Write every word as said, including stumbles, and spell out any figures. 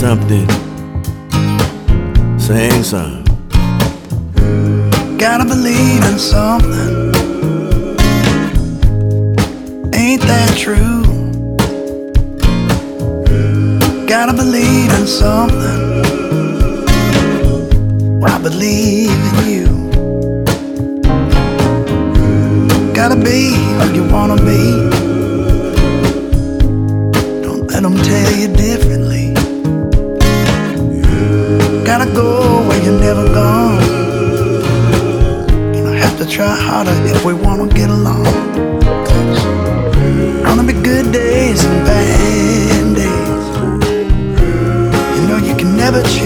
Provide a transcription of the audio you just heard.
something. Sing some. Gotta believe in something. Ain't that true? Gotta believe in something. I believe in you. Gotta be who you wanna be. Don't let them tell you differently. Gotta go where you've never gone. Gonna have to try harder if we wanna get along. Gonna be good days and bad days. You know you can never change.